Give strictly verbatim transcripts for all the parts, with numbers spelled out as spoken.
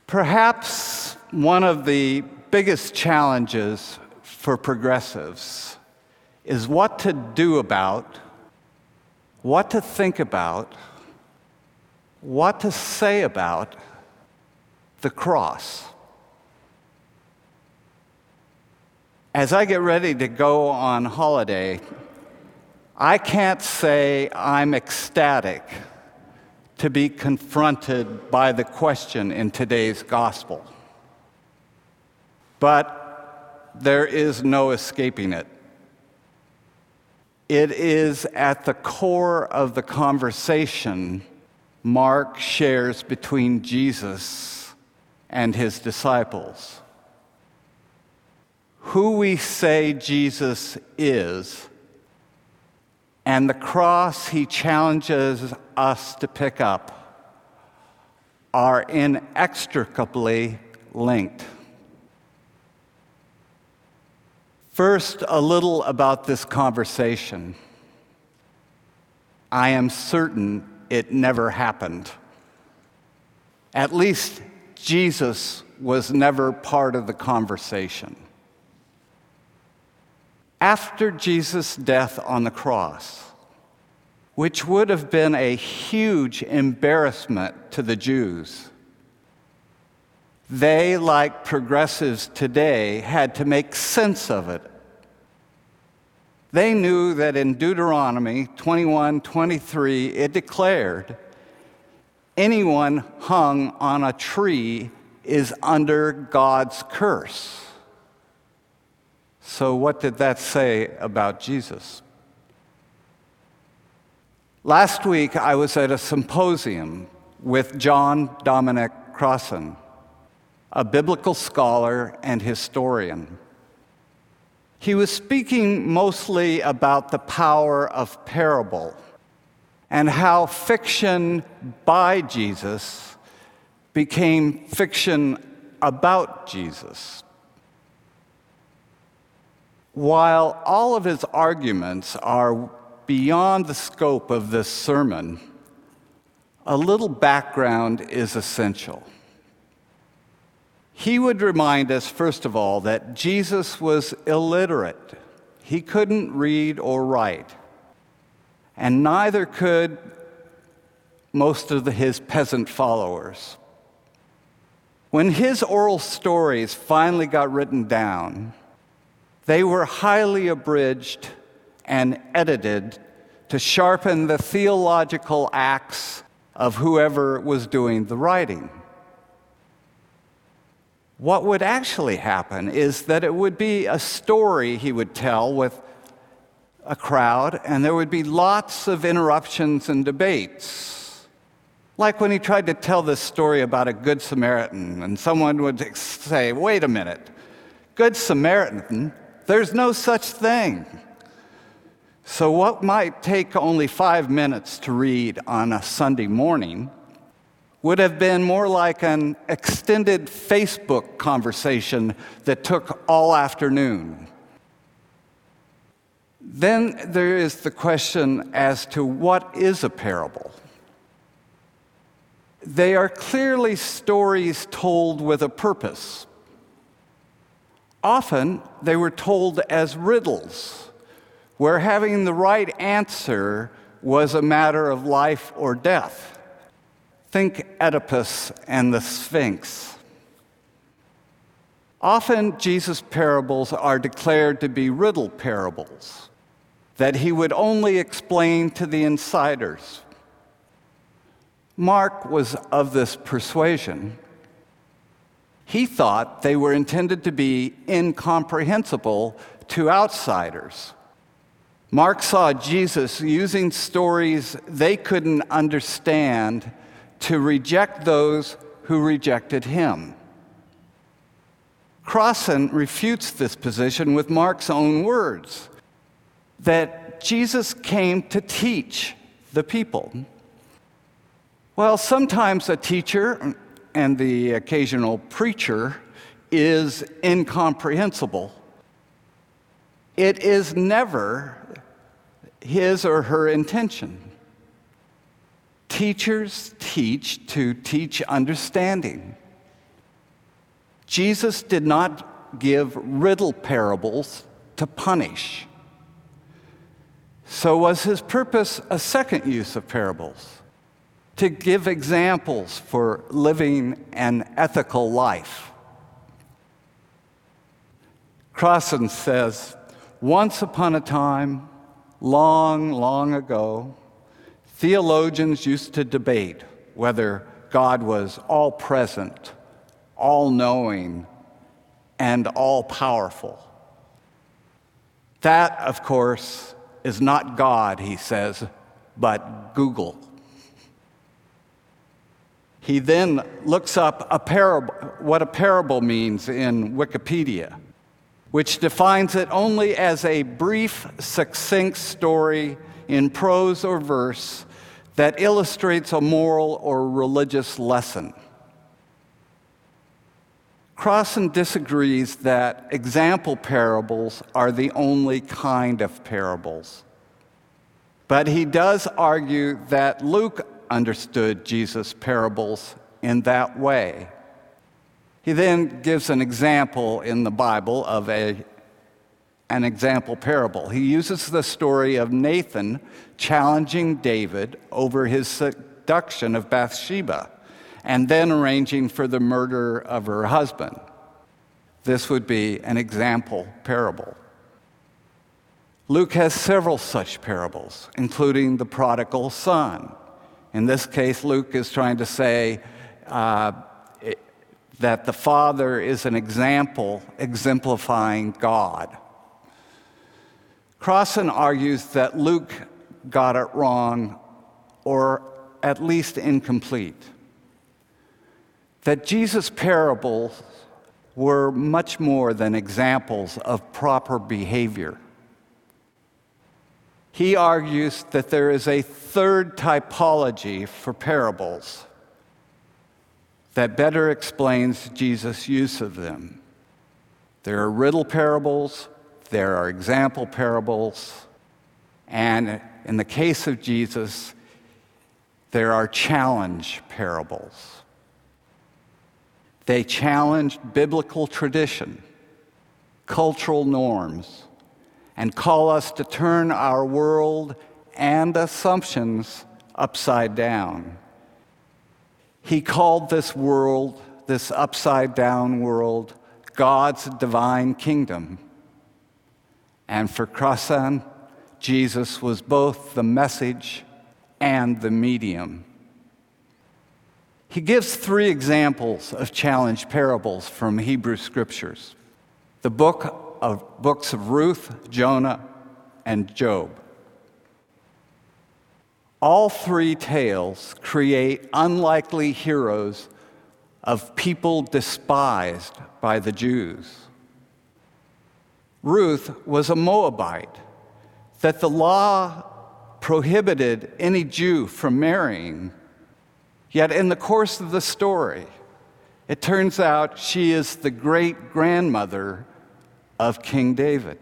Perhaps one of the biggest challenges for progressives is what to do about, what to think about, what to say about the cross. As I get ready to go on holiday, I can't say I'm ecstatic to be confronted by the question in today's gospel. But there is no escaping it. It is at the core of the conversation Mark shares between Jesus and his disciples. Who we say Jesus is, and the cross he challenges us to pick up, are inextricably linked. First, a little about this conversation. I am certain it never happened. At least Jesus was never part of the conversation. After Jesus' death on the cross, which would have been a huge embarrassment to the Jews, they, like progressives today, had to make sense of it. They knew that in Deuteronomy twenty-one twenty-three, it declared, anyone hung on a tree is under God's curse. So what did that say about Jesus? Last week, I was at a symposium with John Dominic Crossan, a biblical scholar and historian. He was speaking mostly about the power of parable and how fiction by Jesus became fiction about Jesus. While all of his arguments are beyond the scope of this sermon, a little background is essential. He would remind us, first of all, that Jesus was illiterate. He couldn't read or write, and neither could most of the, his peasant followers. When his oral stories finally got written down, they were highly abridged and edited to sharpen the theological axe of whoever was doing the writing. What would actually happen is that it would be a story he would tell with a crowd, and there would be lots of interruptions and debates. Like when he tried to tell this story about a Good Samaritan, and someone would say, wait a minute, Good Samaritan? There's no such thing. So what might take only five minutes to read on a Sunday morning would have been more like an extended Facebook conversation that took all afternoon. Then there is the question as to what is a parable. They are clearly stories told with a purpose. Often, they were told as riddles, where having the right answer was a matter of life or death. Think Oedipus and the Sphinx. Often, Jesus' parables are declared to be riddle parables that he would only explain to the insiders. Mark was of this persuasion. He thought they were intended to be incomprehensible to outsiders. Mark saw Jesus using stories they couldn't understand to reject those who rejected him. Crossan refutes this position with Mark's own words, that Jesus came to teach the people. Well, sometimes a teacher and the occasional preacher is incomprehensible. It is never his or her intention. Teachers teach to teach understanding. Jesus did not give riddle parables to punish. So was his purpose a second use of parables? To give examples for living an ethical life? Crossan says, once upon a time, long, long ago, theologians used to debate whether God was all-present, all-knowing, and all-powerful. That, of course, is not God, he says, but Google. He then looks up a parable, what a parable means in Wikipedia, which defines it only as a brief, succinct story in prose or verse that illustrates a moral or religious lesson. Crossan disagrees that example parables are the only kind of parables. But he does argue that Luke understood Jesus' parables in that way. He then gives an example in the Bible of a, an example parable. He uses the story of Nathan challenging David over his seduction of Bathsheba and then arranging for the murder of her husband. This would be an example parable. Luke has several such parables, including the prodigal son. In this case, Luke is trying to say uh, it, that the Father is an example exemplifying God. Crossan argues that Luke got it wrong, or at least incomplete. That Jesus' parables were much more than examples of proper behavior. He argues that there is a third typology for parables that better explains Jesus' use of them. There are riddle parables, there are example parables, and in the case of Jesus, there are challenge parables. They challenge biblical tradition, cultural norms, and call us to turn our world and assumptions upside down. He called this world, this upside-down world, God's divine kingdom. And for Crossan, Jesus was both the message and the medium. He gives three examples of challenge parables from Hebrew Scriptures: the book of books of Ruth, Jonah, and Job. All three tales create unlikely heroes of people despised by the Jews. Ruth was a Moabite that the law prohibited any Jew from marrying. Yet in the course of the story, it turns out she is the great-grandmother of King David.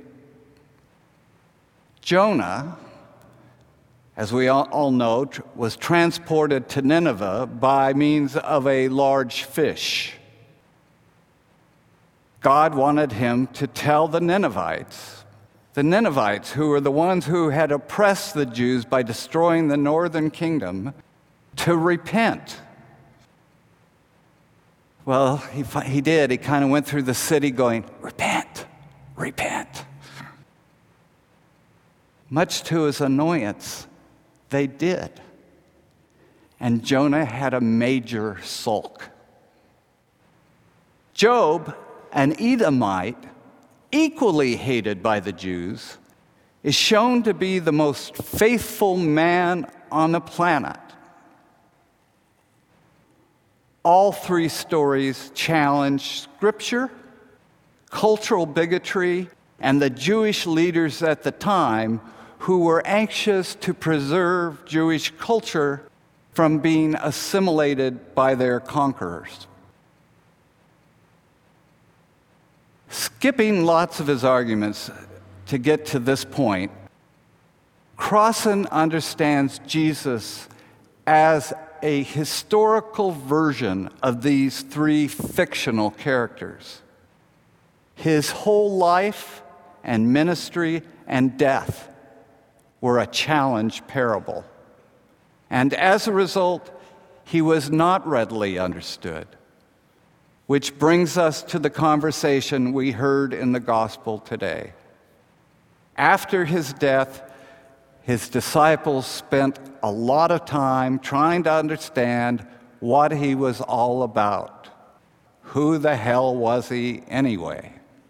Jonah, as we all know, was transported to Nineveh by means of a large fish. God wanted him to tell the Ninevites, the Ninevites who were the ones who had oppressed the Jews by destroying the northern kingdom, to repent. Well, he, he did. He kind of went through the city going, repent, repent. Much to his annoyance, they did. And Jonah had a major sulk. Job, an Edomite, equally hated by the Jews, is shown to be the most faithful man on the planet. All three stories challenge Scripture, cultural bigotry, and the Jewish leaders at the time who were anxious to preserve Jewish culture from being assimilated by their conquerors. Skipping lots of his arguments to get to this point, Crossan understands Jesus as a historical version of these three fictional characters. His whole life and ministry and death were a challenge parable. And as a result, he was not readily understood. Which brings us to the conversation we heard in the gospel today. After his death, his disciples spent a lot of time trying to understand what he was all about. Who the hell was he anyway?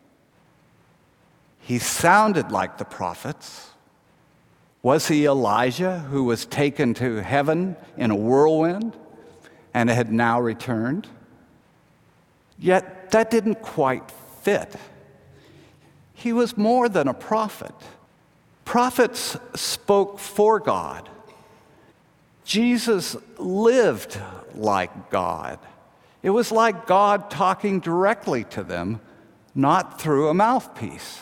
He sounded like the prophets. Was he Elijah, who was taken to heaven in a whirlwind and had now returned? Yet that didn't quite fit. He was more than a prophet. Prophets spoke for God. Jesus lived like God. It was like God talking directly to them, not through a mouthpiece.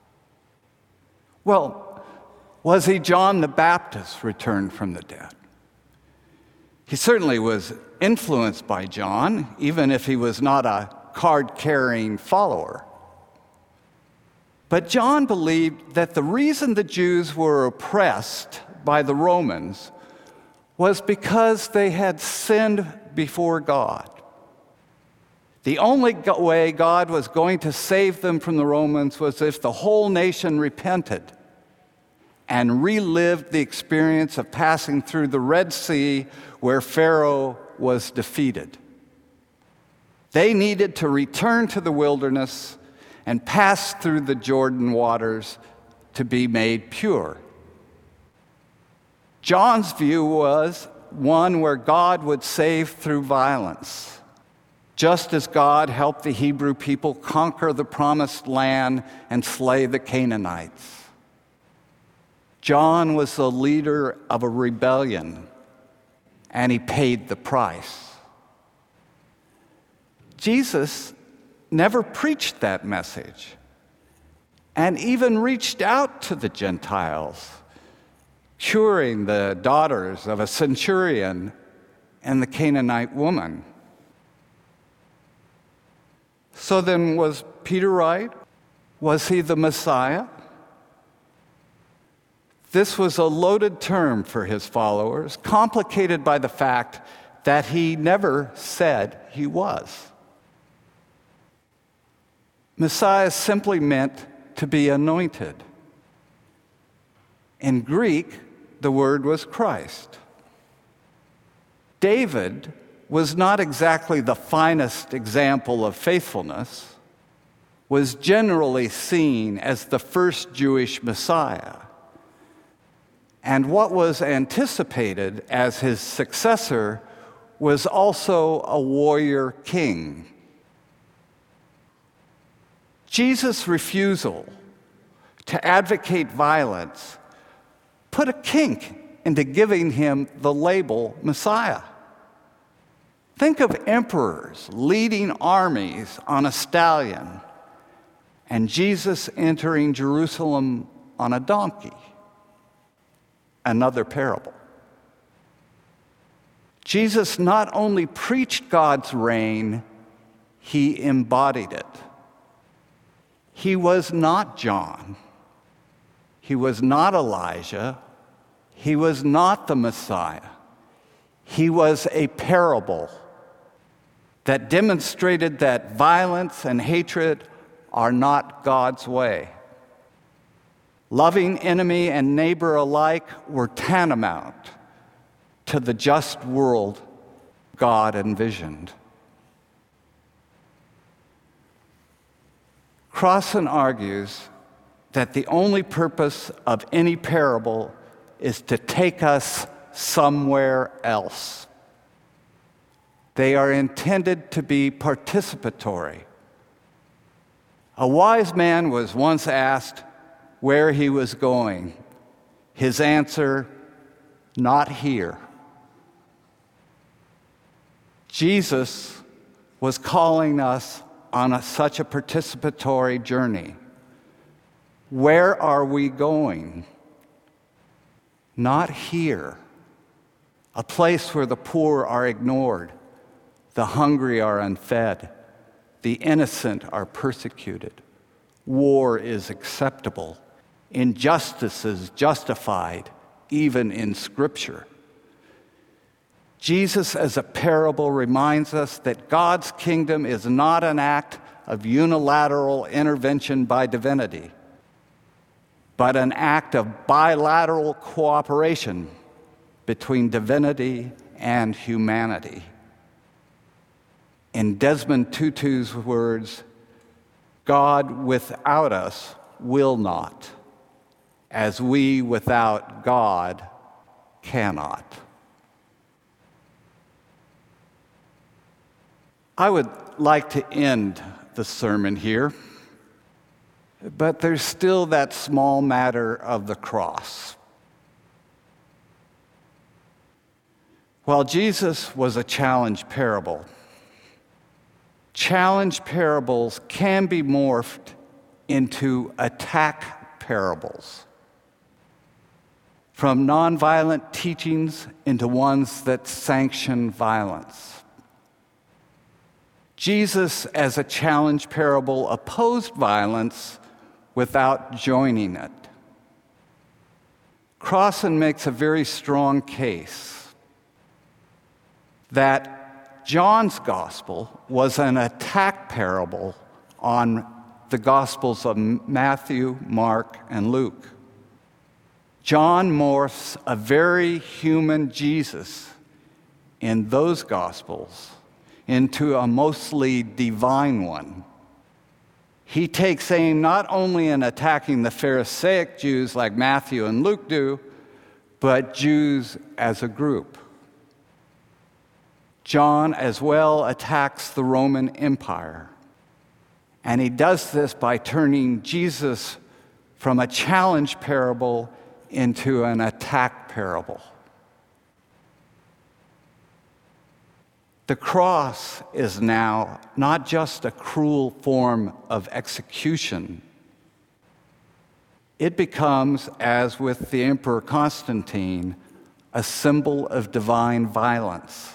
Well, was he John the Baptist returned from the dead? He certainly was influenced by John, even if he was not a card-carrying follower. But John believed that the reason the Jews were oppressed by the Romans was because they had sinned before God. The only way God was going to save them from the Romans was if the whole nation repented and relived the experience of passing through the Red Sea where Pharaoh was defeated. They needed to return to the wilderness and pass through the Jordan waters to be made pure. John's view was one where God would save through violence, just as God helped the Hebrew people conquer the promised land and slay the Canaanites. John was the leader of a rebellion, and he paid the price. Jesus never preached that message and even reached out to the Gentiles, curing the daughters of a centurion and the Canaanite woman. So then, was Peter right? Was he the Messiah? This was a loaded term for his followers, complicated by the fact that he never said he was. Messiah simply meant to be anointed. In Greek, the word was Christ. David was not exactly the finest example of faithfulness, was generally seen as the first Jewish Messiah, and what was anticipated as his successor was also a warrior king. Jesus' refusal to advocate violence put a kink into giving him the label Messiah. Think of emperors leading armies on a stallion and Jesus entering Jerusalem on a donkey. Another parable. Jesus not only preached God's reign, he embodied it. He was not John. He was not Elijah. He was not the Messiah. He was a parable that demonstrated that violence and hatred are not God's way. Loving enemy and neighbor alike were tantamount to the just world God envisioned. Crossan argues that the only purpose of any parable is to take us somewhere else. They are intended to be participatory. A wise man was once asked where he was going. His answer, not here. Jesus was calling us on a, such a participatory journey. Where are we going? Not here. a place where the poor are ignored, the hungry are unfed, the innocent are persecuted, war is acceptable, injustice is justified, even in Scripture. Jesus, as a parable, reminds us that God's kingdom is not an act of unilateral intervention by divinity, but an act of bilateral cooperation between divinity and humanity. In Desmond Tutu's words, God without us will not, as we without God cannot. I would like to end the sermon here, but there's still that small matter of the cross. While Jesus was a challenge parable, challenge parables can be morphed into attack parables, from nonviolent teachings into ones that sanction violence. Jesus, as a challenge parable, opposed violence without joining it. Crossan makes a very strong case that John's gospel was an attack parable on the gospels of Matthew, Mark, and Luke. John morphs a very human Jesus in those gospels into a mostly divine one. He takes aim not only in attacking the Pharisaic Jews like Matthew and Luke do, but Jews as a group. John as well attacks the Roman Empire, and he does this by turning Jesus from a challenge parable into an attack parable. The cross is now not just a cruel form of execution. It becomes, as with the Emperor Constantine, a symbol of divine violence.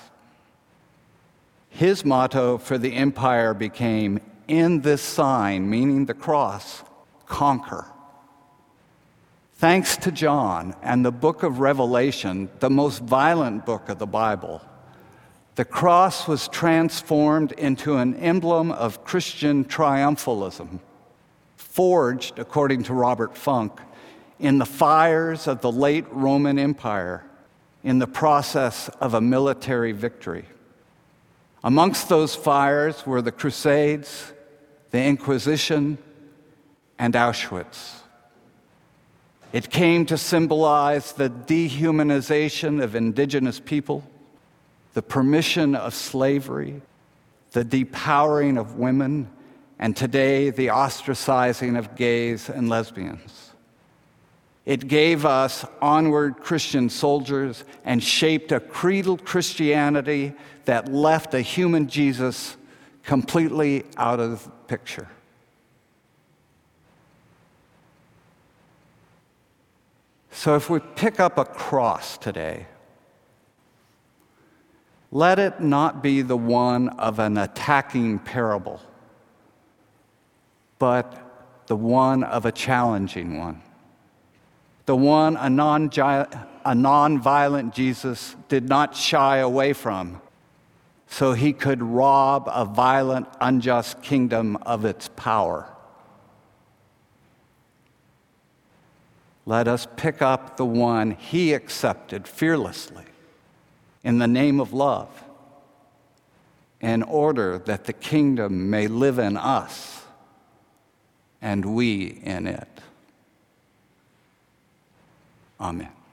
His motto for the empire became, "In this sign," meaning the cross, "conquer." Thanks to John and the book of Revelation, the most violent book of the Bible, the cross was transformed into an emblem of Christian triumphalism, forged, according to Robert Funk, in the fires of the late Roman Empire in the process of a military victory. Amongst those fires were the Crusades, the Inquisition, and Auschwitz. It came to symbolize the dehumanization of indigenous people, the permission of slavery, the depowering of women, and today the ostracizing of gays and lesbians. It gave us onward Christian soldiers and shaped a creedal Christianity that left a human Jesus completely out of the picture. So if we pick up a cross today, let it not be the one of an attacking parable, but the one of a challenging one. The one a non a non-violent Jesus did not shy away from, so he could rob a violent, unjust kingdom of its power. Let us pick up the one he accepted fearlessly in the name of love, in order that the kingdom may live in us and we in it. Amen.